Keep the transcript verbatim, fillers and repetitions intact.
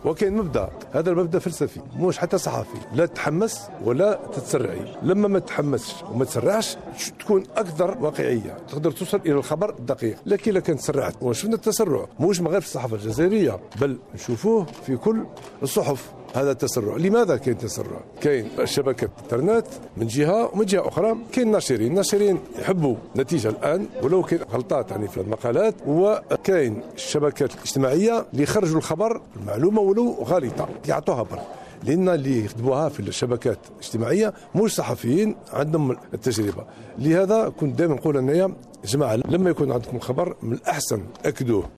وكاين مبدا، هذا المبدا فلسفي مش حتى صحفي، لا تتحمس ولا تتسرعي. لما ما تتحمسش وما تسرعش تكون اكثر واقعيه، تقدر توصل الى الخبر الدقيق. لكن اذا كنت تسرعت، وشفنا التسرع مش غير في الصحافه الجزائريه بل نشوفوه في كل الصحف. هذا التسرع، لماذا كاين تسرع؟ كاين شبكه الانترنت من جهه ومن جهه اخرى كاين ناشرين، الناشرين يحبوا نتيجه الان ولو كاين غلطات يعني في المقالات، وكاين الشبكات الاجتماعيه اللي يخرجوا الخبر المعلومه ولو غلطه يعطوها برك، لان اللي يخدموها في الشبكات الاجتماعيه مش صحفيين عندهم التجربه. لهذا كنت دائما نقول انايا يا جماعه لما يكون عندكم خبر من الاحسن اكدوه